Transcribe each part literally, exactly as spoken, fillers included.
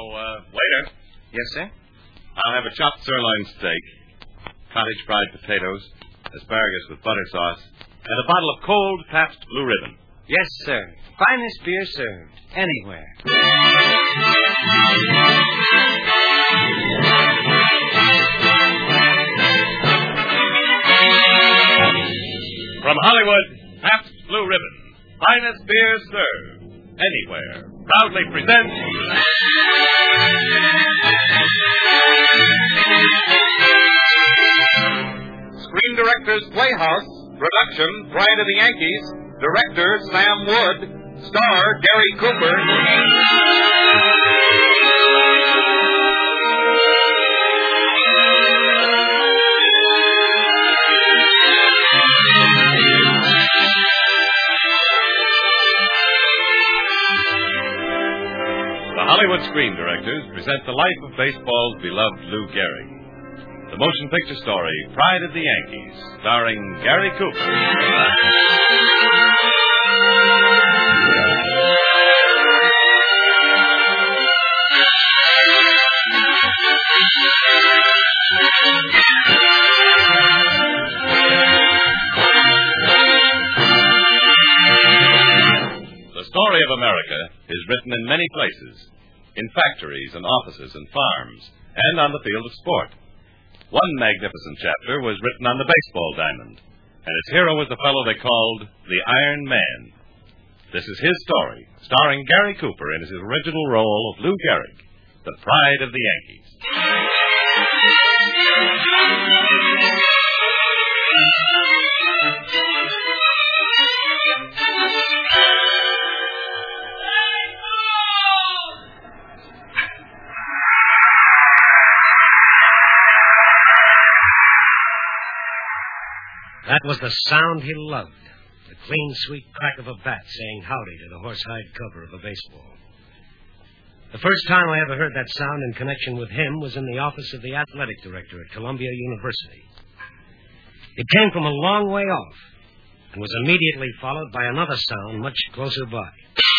uh, waiter. Yes, sir? I'll have a chopped sirloin steak, cottage fried potatoes, asparagus with butter sauce, and a bottle of cold Pabst Blue Ribbon. Yes, sir. Finest beer served anywhere. From Hollywood, Pabst Blue Ribbon, finest beer served anywhere, proudly presents Screen Directors Playhouse, production Pride of the Yankees, director Sam Wood, star Gary Cooper. The Hollywood Screen Directors present the life of baseball's beloved Lou Gehrig. The motion picture story, Pride of the Yankees, starring Gary Cooper. The story of America is written in many places, in factories and offices and farms, and on the field of sport. One magnificent chapter was written on the baseball diamond, and its hero was the fellow they called the Iron Man. This is his story, starring Gary Cooper in his original role of Lou Gehrig, the Pride of the Yankees. That was the sound he loved, the clean, sweet crack of a bat saying howdy to the horsehide cover of a baseball. The first time I ever heard that sound in connection with him was in the office of the athletic director at Columbia University. It came from a long way off and was immediately followed by another sound much closer by.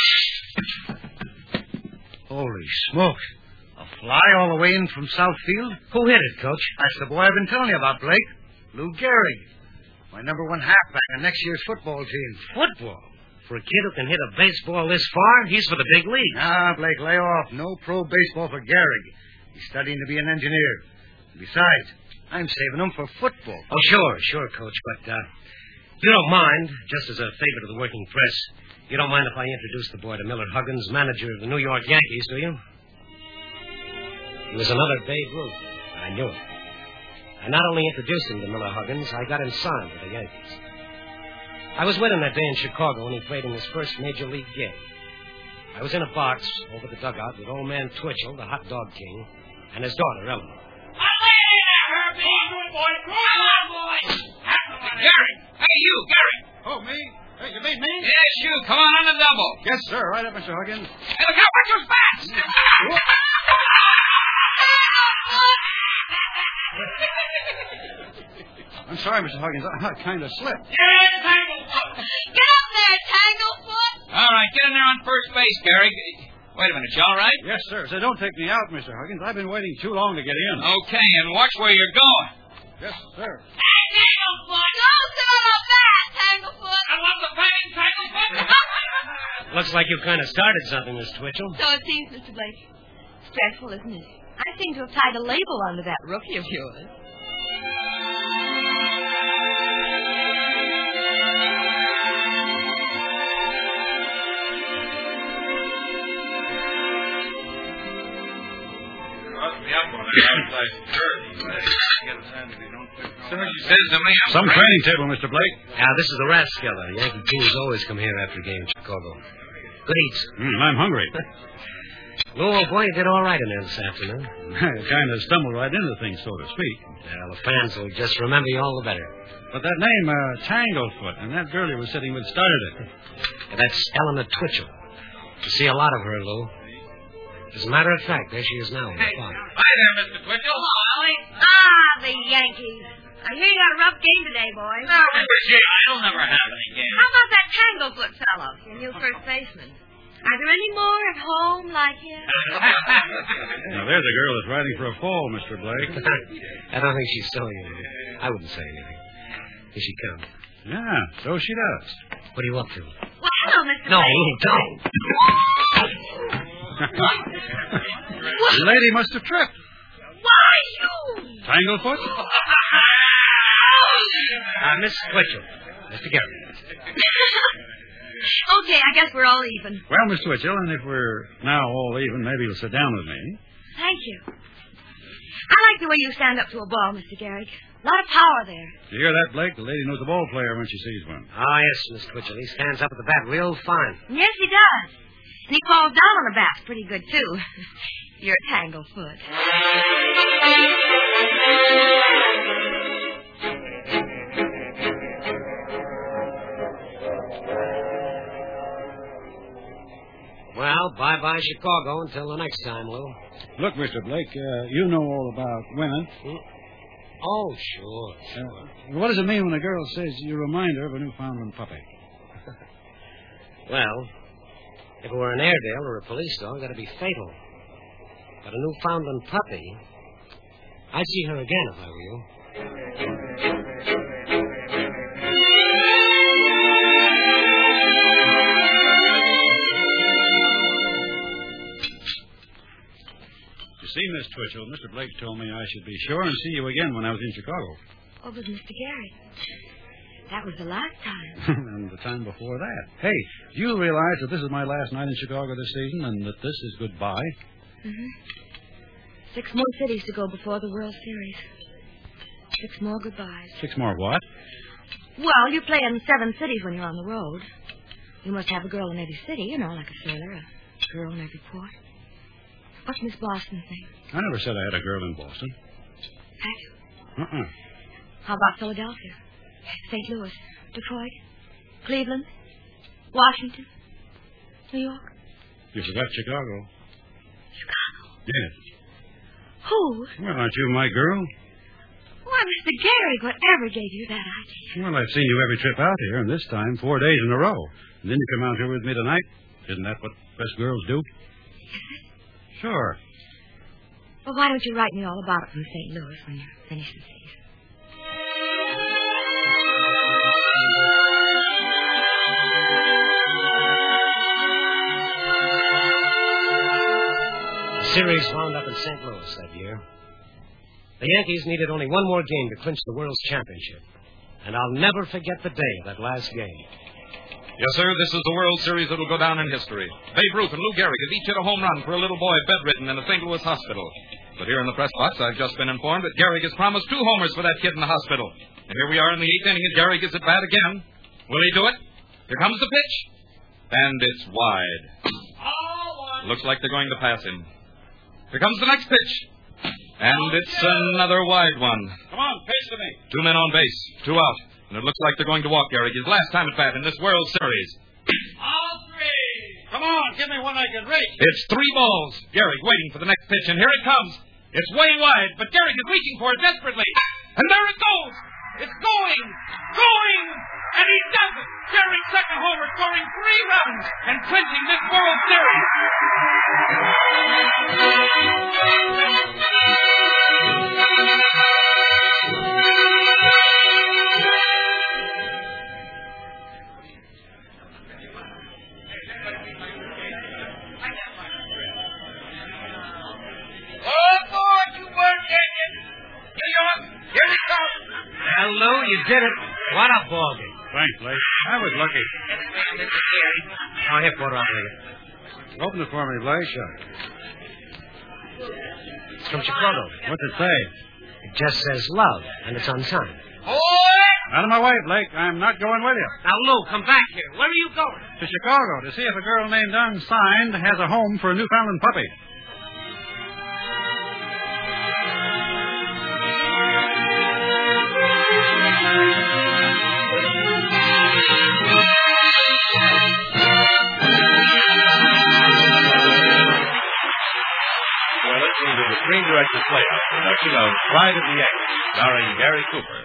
Holy smoke. A fly all the way in from Southfield? Who hit it, Coach? That's the boy I've been telling you about, Blake. Lou Gehrig. My number one halfback on next year's football team. Football? For a kid who can hit a baseball this far, he's for the big league. Ah, Blake, lay off. No pro baseball for Gehrig. He's studying to be an engineer. Besides, I'm saving him for football. Oh, sure, sure, Coach. But, uh, if you don't mind, just as a favor to the working press, you don't mind if I introduce the boy to Millard Huggins, manager of the New York Yankees, do you? He was another Babe Ruth. I knew it. I not only introduced him to Miller Huggins, I got him signed with the Yankees. I was with him that day in Chicago when he played in his first major league game. I was in a box over the dugout with old man Twitchell, the hot dog king, and his daughter, Ellen. Herbie! Good boy, come on, boy! Gary! Hey, you, Gary! Oh, me? Hey, you mean me? Yes, you. Come on on the double. Yes, sir. Right up, Mister Huggins. Hey, look out, watch those bats! I'm sorry, Mister Huggins. I, I kind of slipped. Yeah, Tanglefoot! Get up there, Tanglefoot! All right, get in there on first base, Gary. Wait a minute, you all right? Yes, sir. So don't take me out, Mister Huggins. I've been waiting too long to get in. Okay, and watch where you're going. Yes, sir. Hey, Tanglefoot! Don't sit on the bat, Tanglefoot! I love the batting, Tanglefoot! Looks like you kind of started something, Miss Twitchell. So it seems, Mister Blake. Stressful, isn't it? I seem to have tied a label onto that rookie of yours. Some training table, Mister Blake. Yeah, this is the Rathskeller. Yankee teams always come here after a game in Chicago. Good eats. Mm, I'm hungry. Lou, old boy, you did all right in there this afternoon. kind of stumbled right into things, so to speak. Well, the fans will just remember you all the better. But that name, uh, Tanglefoot, and that girl you were sitting with started it. Yeah, that's Eleanor Twitchell. You see a lot of her, Lou. As a matter of fact, there she is now in the park. Hi there, Mister Twitchell. Hello, Ollie. Ah, the Yankees. I hear you had a rough game today, boys. No, gee, I'll never have any game. How about that Tanglefoot fellow, your new first baseman? Are there any more at home like him? Now, there's a girl that's riding for a fall, Mister Blake. I don't think she's selling anything. I wouldn't say anything. Here she comes. Yeah, so she does. What are you up to? Well, hello, Mister No, Blake. don't. The lady must have tripped. Why, you? Tanglefoot? Uh, Miss Twitchell. Mister Gary. Okay, I guess we're all even. Well, Miss Twitchell, and if we're now all even, maybe you'll sit down with me. Thank you. I like the way you stand up to a ball, Mister Garrick. A lot of power there. You hear that, Blake? The lady knows a ball player when she sees one. Oh, yes, Miss Twitchell. He stands up at the bat real fine. Yes, he does. And he falls down on the bat pretty good, too. You're a tanglefoot. Well, bye-bye Chicago until the next time, Lou. Look, Mister Blake, uh, you know all about women. Hmm? Oh, sure. Uh, what does it mean when a girl says you remind her of a Newfoundland puppy? Well, if it were an Airedale or a police dog, that'd be fatal. But a Newfoundland puppy, I'd see her again if I were you. You see, Miss Twitchell, Mister Blake told me I should be sure and see you again when I was in Chicago. Oh, but Mister Garrick, that was the last time. And the time before that. Hey, do you realize that this is my last night in Chicago this season and that this is goodbye? Mm-hmm. Six more cities to go before the World Series. Six more goodbyes. Six more what? Well, you play in seven cities when you're on the road. You must have a girl in every city, you know, like a sailor, a girl in every port. What's Miss Boston's name? I never said I had a girl in Boston. Have you? Uh-uh. How about Philadelphia? Saint Louis? Detroit? Cleveland? Washington? New York? You forgot Chicago. Chicago? Yes. Who? Well, aren't you my girl? Why, Mister Garrick, whatever gave you that idea? Well, I've seen you every trip out here, and this time four days in a row. And then you come out here with me tonight. Isn't that what best girls do? Sure. Well, why don't you write me all about it from Saint Louis when you finish the season? The series wound up in Saint Louis that year. The Yankees needed only one more game to clinch the World's Championship. And I'll never forget the day of that last game. Yes, sir, this is the World Series that will go down in history. Babe Ruth and Lou Gehrig have each hit a home run for a little boy bedridden in a Saint Louis hospital. But here in the press box, I've just been informed that Gehrig has promised two homers for that kid in the hospital. And here we are in the eighth inning, and Gehrig is at bat again. Will he do it? Here comes the pitch. And it's wide. Looks like they're going to pass him. Here comes the next pitch. And it's another wide one. Come on, pace to me. Two men on base, two out. And it looks like they're going to walk Gehrig his last time at bat in this World Series. All three. Come on, give me one I can reach. It's three balls. Gehrig waiting for the next pitch, and here it comes. It's way wide, but Gehrig is reaching for it desperately. And there it goes. It's going, going, and he does it. Gehrig's second homer, scoring three runs and clinching this World Series. Hello, you did it. What a ball game. Thanks, Blake. I was lucky. Oh, here, Porter, I'll take it. Open it for me, Blake. Sure. It's from Chicago. What's it say? It just says love, and it's unsigned. Out of my way, Blake. I'm not going with you. Now, Lou, come back here. Where are you going? To Chicago to see if a girl named Unsigned has a home for a Newfoundland puppy. You're listening to the Screen Director's Playhouse production of Pride of the Yankees, starring Gary Cooper.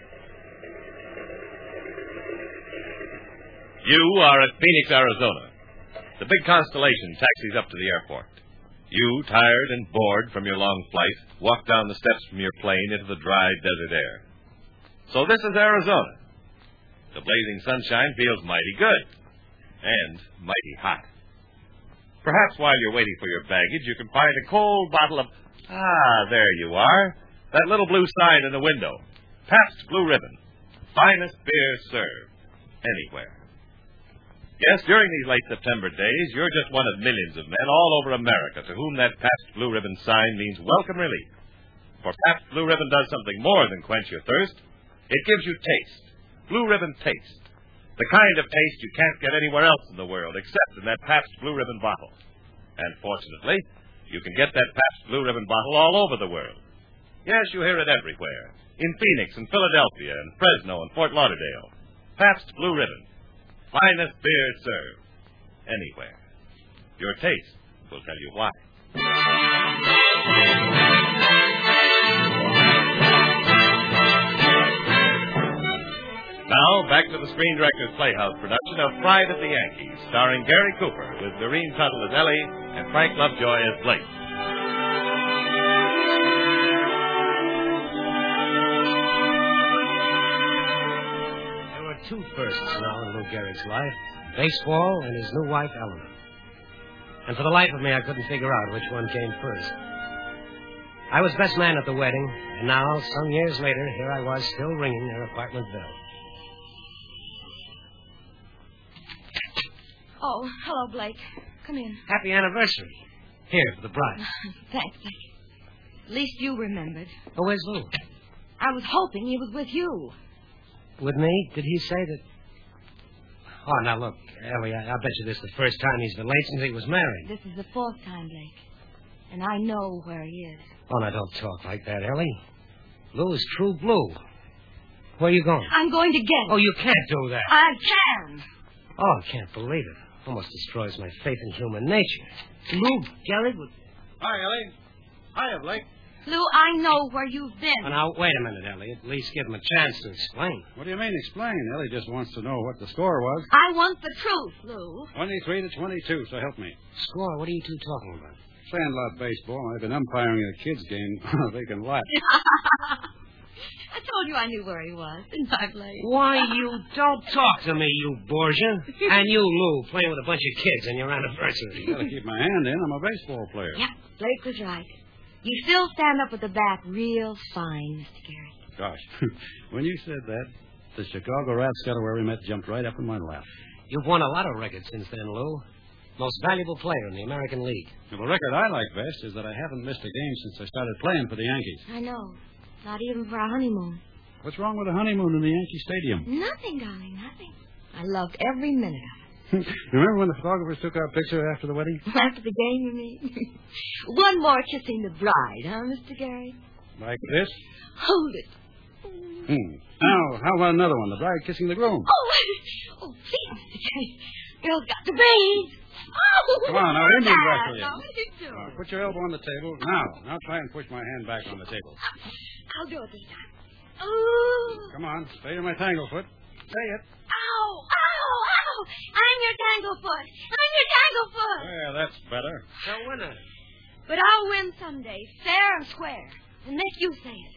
You are at Phoenix, Arizona. The big Constellation taxis up to the airport. You, tired and bored from your long flight, walk down the steps from your plane into the dry desert air. So this is Arizona. The blazing sunshine feels mighty good. And mighty hot. Perhaps while you're waiting for your baggage, you can find a cold bottle of... Ah, there you are. That little blue sign in the window. Pabst Blue Ribbon. Finest beer served. Anywhere. Yes, during these late September days, you're just one of millions of men all over America to whom that Pabst Blue Ribbon sign means welcome relief. For Pabst Blue Ribbon does something more than quench your thirst. It gives you taste. Blue Ribbon taste. The kind of taste you can't get anywhere else in the world except in that Pabst Blue Ribbon bottle. And fortunately, you can get that Pabst Blue Ribbon bottle all over the world. Yes, you hear it everywhere. In Phoenix and Philadelphia and Fresno and Fort Lauderdale. Pabst Blue Ribbon. Finest beer served. Anywhere. Your taste will tell you why. Now, back to the Screen Directors Playhouse production of Pride of the Yankees, starring Gary Cooper with Doreen Tuttle as Ellie and Frank Lovejoy as Blake. Two firsts now in Lou Gehrig's life, baseball and his new wife, Eleanor. And for the life of me, I couldn't figure out which one came first. I was best man at the wedding, and now, some years later, here I was still ringing their apartment bell. Oh, hello, Blake. Come in. Happy anniversary. Here, for the bride. Thanks, Blake. At least you remembered. Oh, where's Lou? I was hoping he was with you. With me? Did he say that... Oh, now, look, Ellie, I, I bet you this is the first time he's been late since he was married. This is the fourth time, Blake. And I know where he is. Oh, now, don't talk like that, Ellie. Lou is true blue. Where are you going? I'm going to get him. Oh, you can't do that. I can. Oh, I can't believe it. Almost destroys my faith in human nature. Lou Gehrig would... Hi, Ellie. Hiya, Blake. Lou, I know where you've been. Oh, now, wait a minute, Ellie. At least give him a chance to explain. What do you mean explain? Ellie just wants to know what the score was. I want the truth, Lou. twenty-three to twenty-two, so help me. Score? What are you two talking about? Sandlot baseball. I've been umpiring a kids' game. They can laugh. I told you I knew where he was, didn't I, Blake? Why, you don't talk to me, you Borgia. And you, Lou, playing with a bunch of kids on your anniversary. You gotta keep my hand in. I'm a baseball player. Yeah, Blake was right. You still stand up with the bat real fine, Mister Gehrig. Gosh, when you said that, the Chicago Rathskeller where we met jumped right up in my lap. You've won a lot of records since then, Lou. Most valuable player in the American League. Well, the record I like best is that I haven't missed a game since I started playing for the Yankees. I know. Not even for our honeymoon. What's wrong with a honeymoon in the Yankee Stadium? Nothing, darling, nothing. I loved every minute of it. Remember when the photographers took our picture after the wedding? After the game, you mean? One more kissing the bride, huh, Mister Gehrig? Like this? Hold it. Hmm. Now, how about another one? The bride kissing the groom. Oh, oh, please, Mister Gehrig. Girl's got to bathe. Oh, come on, now, Indian breath for you. Now, you Uh, put your elbow on the table. Now, now try and push my hand back on the table. I'll do it this time. Oh. Come on, stay in my tanglefoot. Say it. Ow, ow, ow. I'm your tanglefoot. I'm your tanglefoot. Yeah, that's better. So winner. But I'll win someday, fair and square, and make you say it.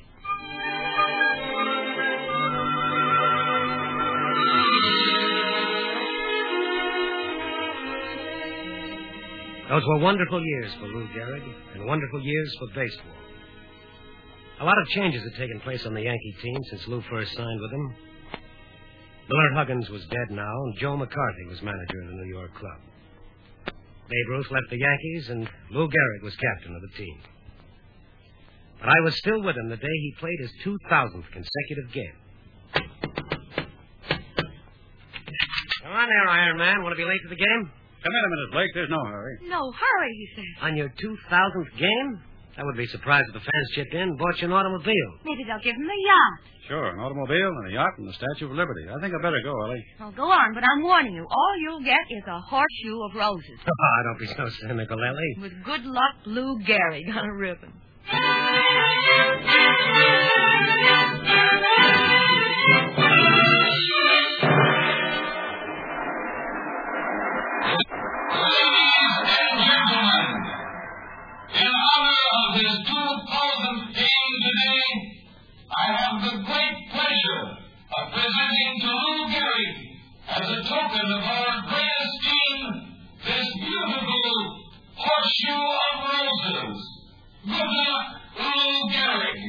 Those were wonderful years for Lou Gehrig and wonderful years for baseball. A lot of changes had taken place on the Yankee team since Lou first signed with them. Millard Huggins was dead now, and Joe McCarthy was manager of the New York club. Babe Ruth left the Yankees, and Lou Gehrig was captain of the team. But I was still with him the day he played his two thousandth consecutive game. Come on there, Iron Man. Want to be late to the game? Come in a minute, Blake. There's no hurry. No hurry, he said. On your two thousandth game? I would be surprised if the fans chipped in and bought you an automobile. Maybe they'll give him a yacht. Sure, an automobile and a yacht and the Statue of Liberty. I think I better go, Ellie. Well, go on, but I'm warning you. All you'll get is a horseshoe of roses. Oh, don't be so cynical, Ellie. With good luck, Lou Gehrig on a ribbon. as a token of our great esteem, this beautiful horseshoe of roses. Good luck, Lou Gehrig.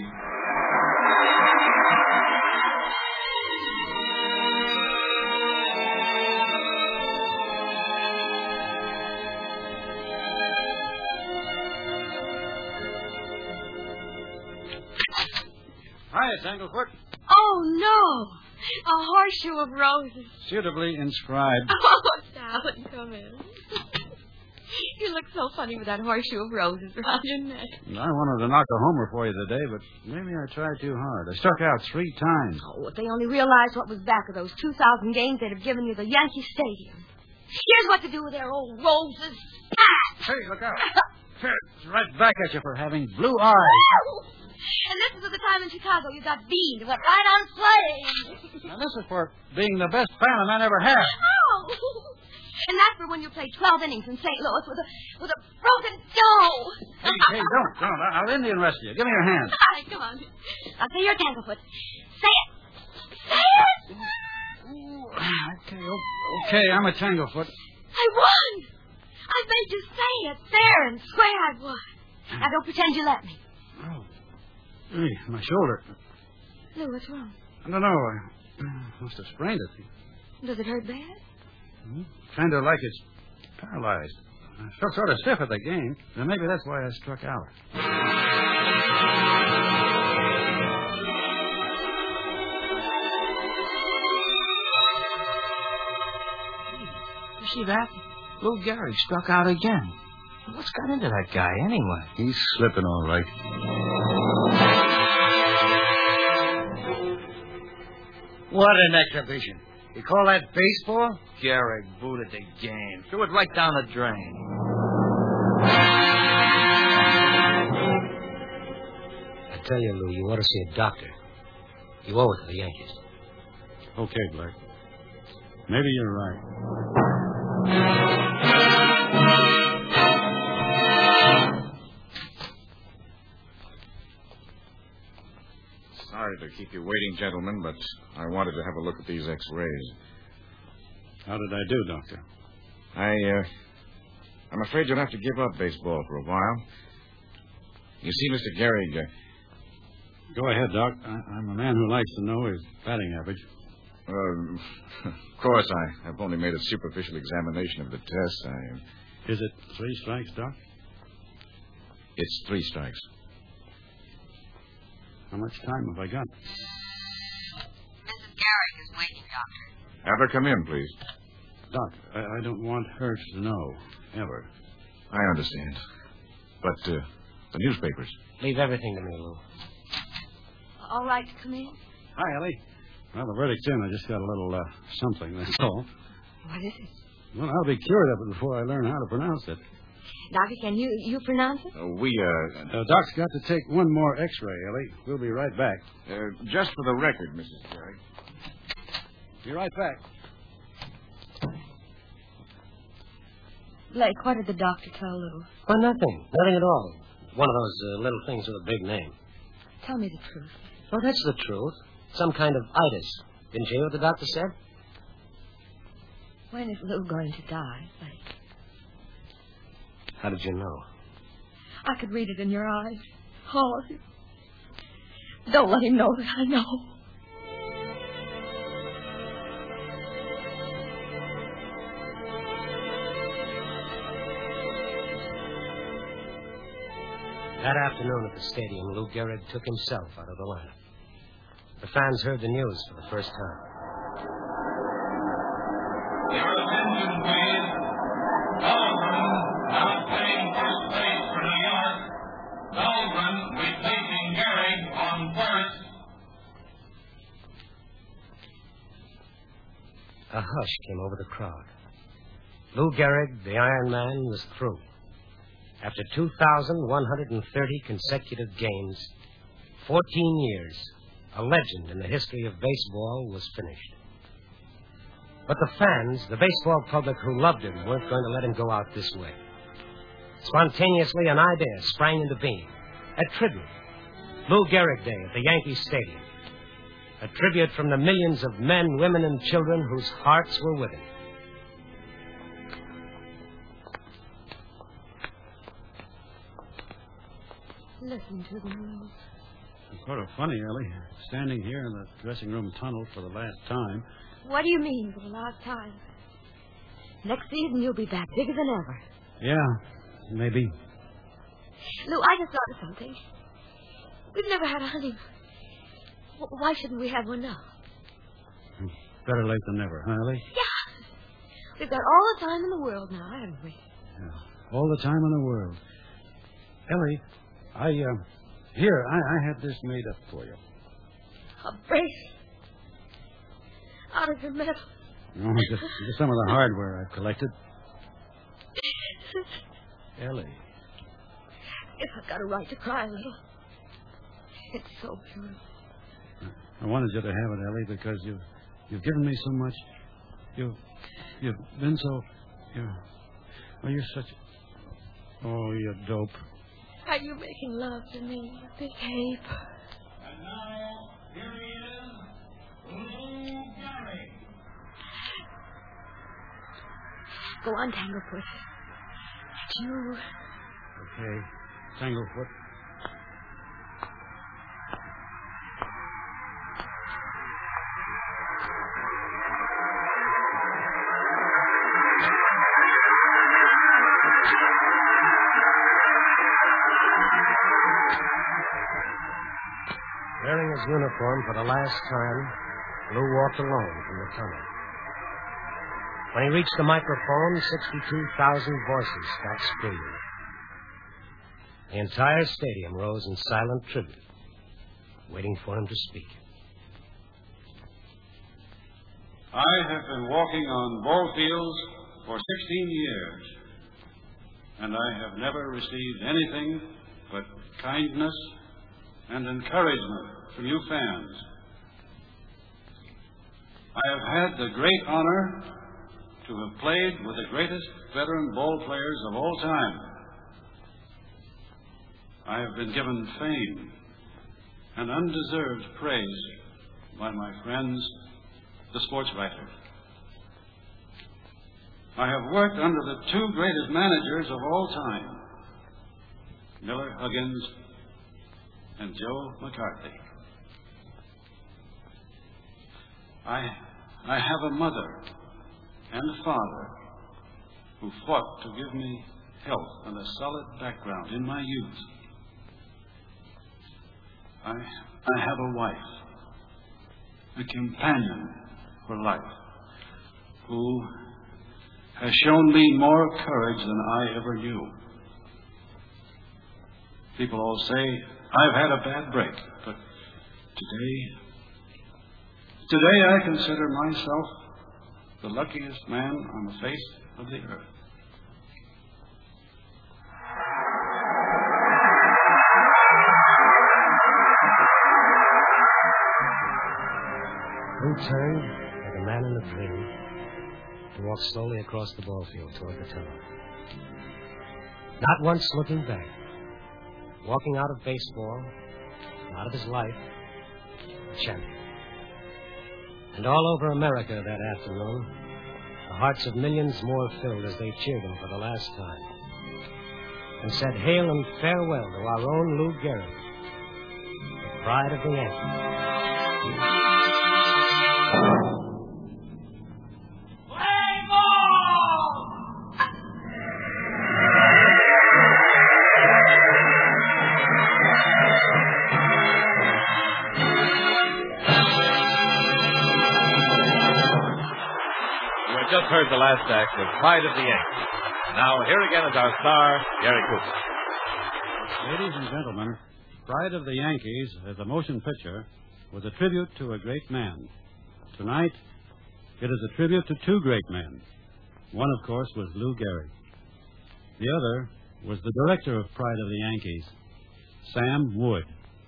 Hiya, Tanglefoot. Oh, no. A horseshoe of roses. Suitably inscribed. Oh, darling, come in. You look so funny with that horseshoe of roses around your neck. I wanted to knock a homer for you today, but maybe I tried too hard. I struck out three times. Oh, if they only realized what was back of those two thousand games, they'd have given you the Yankee Stadium. Here's what to do with their old roses. Hey, look out. It's right back at you for having blue eyes. And this is at the time in Chicago you got beamed and went right on playing. Now, this is for being the best fan a man ever had. Oh! And that's for when you played twelve innings in Saint Louis with a with a broken toe. Hey, hey, don't, don't. I'll Indian rest you. Give me your hand. All right, come on. I'll say your Tanglefoot. Say it. Say it. Okay, okay, I'm a Tanglefoot. I won. I made you say it fair and square I won. Now, don't pretend you let me. Oh. Hey, my shoulder. Lou, what's wrong? I don't know. I must have sprained it. Does it hurt bad? Hmm? Kind of like it's paralyzed. I felt sort of stiff at the game, and maybe that's why I struck out. You see that? Lou Gehrig struck out again. What's got into that guy anyway? He's slipping all right. What an exhibition. You call that baseball? Gehrig booted the game. Threw it right down the drain. I tell you, Lou, you ought to see a doctor. You owe it to the Yankees. Okay, Black. Maybe you're right. Sorry to keep you waiting, gentlemen, but I wanted to have a look at these X-rays. How did I do, Doctor? I, uh, I'm afraid you'll have to give up baseball for a while. You see, Mister Gehrig... Uh, Go ahead, Doc. I, I'm a man who likes to know his batting average. Uh, of course, I, I've only made a superficial examination of the test. I, uh, Is it three strikes, Doc? It's three strikes. How much time have I got? Missus Gehrig is waiting, Doctor. Have her come in, please. Doc, I, I don't want her to know, ever. I understand. But, uh, the newspapers. Leave everything to me, Lou. All right to come in? Hi, Ellie. Well, the verdict's in. I just got a little, uh, something, that's all. What is it? Well, I'll be cured of it before I learn how to pronounce it. Doctor, can you, you pronounce it? Uh, we, uh... Uh, Doc's got to take one more X-ray, Ellie. We'll be right back. Uh, just for the record, Missus Gehrig. Be right back. Blake, what did the doctor tell Lou? Oh, nothing. Nothing at all. One of those uh, little things with a big name. Tell me the truth. Oh, that's the truth. Some kind of itis. Didn't you hear what the doctor said? When is Lou going to die, Blake? How did you know? I could read it in your eyes. Oh, don't let him know that I know. That afternoon at the stadium, Lou Gehrig took himself out of the lineup. The fans heard the news for the first time. Your attention, please. Dahlgren, now playing first base for New York. Dahlgren replacing Gehrig on first. A hush came over the crowd. Lou Gehrig, the Iron Man, was through. After two thousand one hundred thirty consecutive games, fourteen years, a legend in the history of baseball was finished. But the fans, the baseball public who loved him, weren't going to let him go out this way. Spontaneously, an idea sprang into being. A tribute. Lou Gehrig Day at the Yankee Stadium. A tribute from the millions of men, women, and children whose hearts were with him. Listen to them. It's sort of funny, Ellie, standing here in the dressing room tunnel for the last time. What do you mean for the last time? Next season you'll be back bigger than ever. Yeah, maybe. Lou, I just thought of something. We've never had a honeymoon. Why shouldn't we have one now? Better late than never, huh, Ellie? Yeah. We've got all the time in the world now, haven't we? Yeah, all the time in the world. Ellie, I, uh, here, I, I had this made up for you. A brace. Out of the metal. No, just, just some of the hardware I've collected. Ellie. If I've got a right to cry a little. It's so beautiful. I wanted you to have it, Ellie, because you've you've given me so much. You've you've been so you well, you're such oh, you dope. Are you making love to me, you big ape? And now, here he is, Lou Gehrig. Go on, Tanglefoot. You. Okay, Tanglefoot. Wearing his uniform for the last time, Lou walked alone from the tunnel. When he reached the microphone, sixty-two thousand voices got screaming. The entire stadium rose in silent tribute, waiting for him to speak. I have been walking on ball fields for sixteen years, and I have never received anything but kindness and encouragement from you fans. I have had the great honor to have played with the greatest veteran ball players of all time. I have been given fame and undeserved praise by my friends, the sports writers. I have worked under the two greatest managers of all time, Miller Huggins and Joe McCarthy. I, I have a mother and a father who fought to give me health and a solid background in my youth. I, I have a wife, a companion for life, who has shown me more courage than I ever knew. People all say I've had a bad break, but today, today I consider myself the luckiest man on the face of the earth. Lou turned, like a man in a dream, to walk slowly across the ball field toward the tunnel. Not once looking back. Walking out of baseball, out of his life, a champion. And all over America that afternoon, the hearts of millions more filled as they cheered him for the last time. And said hail and farewell to our own Lou Gehrig, the pride of the Yankees. Just heard the last act of Pride of the Yankees. Now, here again is our star, Gary Cooper. Ladies and gentlemen, Pride of the Yankees is a motion picture with a tribute to a great man. Tonight, it is a tribute to two great men. One, of course, was Lou Gehrig. The other was the director of Pride of the Yankees, Sam Wood.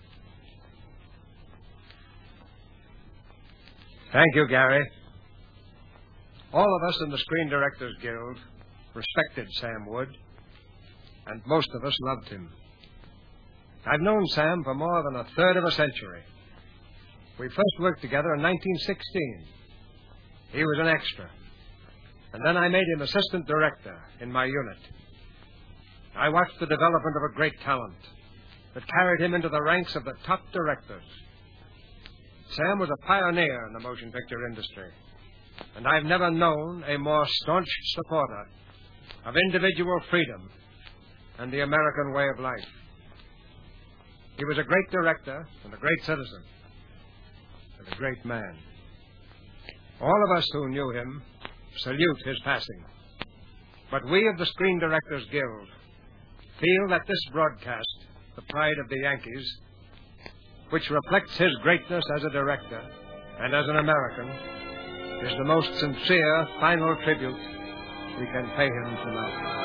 Thank you, Gary. All of us in the Screen Directors Guild respected Sam Wood, and most of us loved him. I've known Sam for more than a third of a century. We first worked together in nineteen sixteen. He was an extra. And then I made him assistant director in my unit. I watched the development of a great talent that carried him into the ranks of the top directors. Sam was a pioneer in the motion picture industry, and I've never known a more staunch supporter of individual freedom and the American way of life. He was a great director and a great citizen and a great man. All of us who knew him salute his passing. But we of the Screen Directors Guild feel that this broadcast, The Pride of the Yankees, which reflects his greatness as a director and as an American, is the most sincere final tribute we can pay him tonight.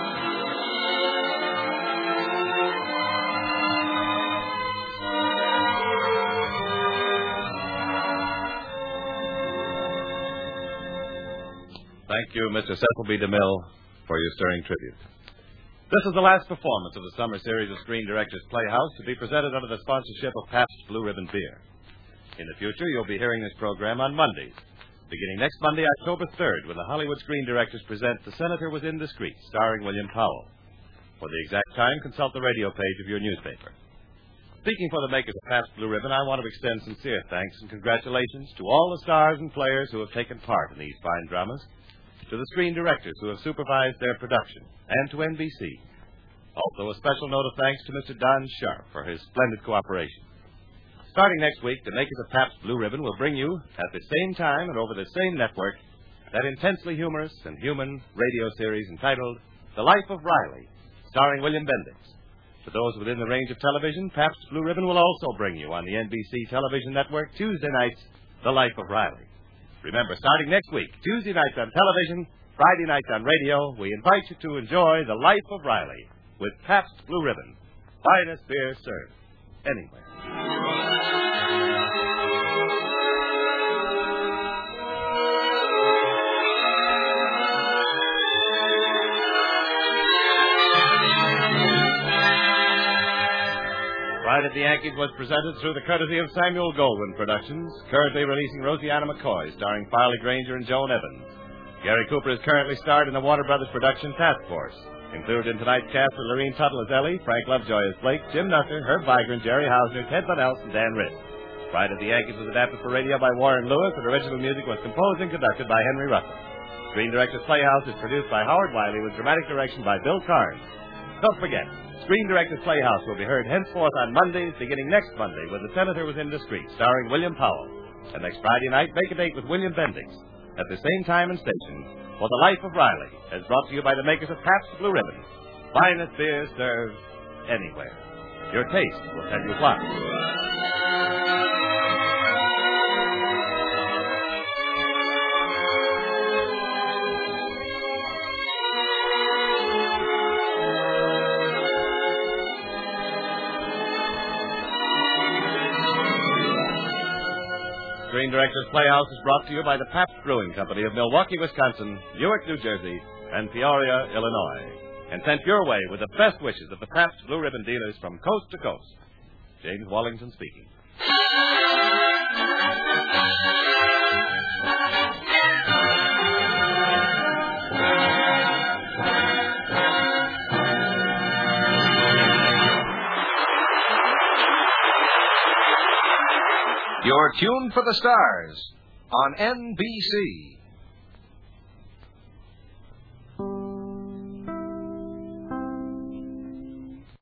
Thank you, Mister Cecil B. DeMille, for your stirring tribute. This is the last performance of the summer series of Screen Directors Playhouse to be presented under the sponsorship of Pabst Blue Ribbon Beer. In the future, you'll be hearing this program on Mondays, beginning next Monday, October third, when the Hollywood Screen Directors present The Senator Was Indiscreet, starring William Powell. For the exact time, consult the radio page of your newspaper. Speaking for the makers of Pabst Blue Ribbon, I want to extend sincere thanks and congratulations to all the stars and players who have taken part in these fine dramas, to the screen directors who have supervised their production, and to N B C. Also, a special note of thanks to Mister Don Sharp for his splendid cooperation. Starting next week, the makers of Pabst Blue Ribbon will bring you, at the same time and over the same network, that intensely humorous and human radio series entitled The Life of Riley, starring William Bendix. For those within the range of television, Pabst Blue Ribbon will also bring you on the N B C television network Tuesday nights, The Life of Riley. Remember, starting next week, Tuesday nights on television, Friday nights on radio, we invite you to enjoy The Life of Riley with Pabst Blue Ribbon. Finest beer served anywhere. Pride of the Yankees was presented through the courtesy of Samuel Goldwyn Productions, currently releasing Rosianna McCoy, starring Farley Granger and Joan Evans. Gary Cooper is currently starred in the Warner Brothers production Task Force. Included in tonight's cast are Lorene Tuttle as Ellie, Frank Lovejoy as Blake, Jim Nutter, Herb Vigran, Jerry Hausner, Ted Van Elst, and Dan Ritt. Pride of the Yankees was adapted for radio by Warren Lewis, and original music was composed and conducted by Henry Russell. Screen Directors Playhouse is produced by Howard Wiley with dramatic direction by Bill Carnes. Don't forget, Screen Directors Playhouse will be heard henceforth on Mondays, beginning next Monday, when The Senator Was Indiscreet, starring William Powell. And next Friday night, make a date with William Bendix at the same time and station for The Life of Riley, as brought to you by the makers of Pabst Blue Ribbon. Finest beer served anywhere. Your taste will tell you why. Screen Directors Playhouse is brought to you by the Pabst Brewing Company of Milwaukee, Wisconsin, Newark, New Jersey, and Peoria, Illinois. And sent your way with the best wishes of the Pabst Blue Ribbon dealers from coast to coast. James Wallington speaking. You're tuned for the stars on N B C.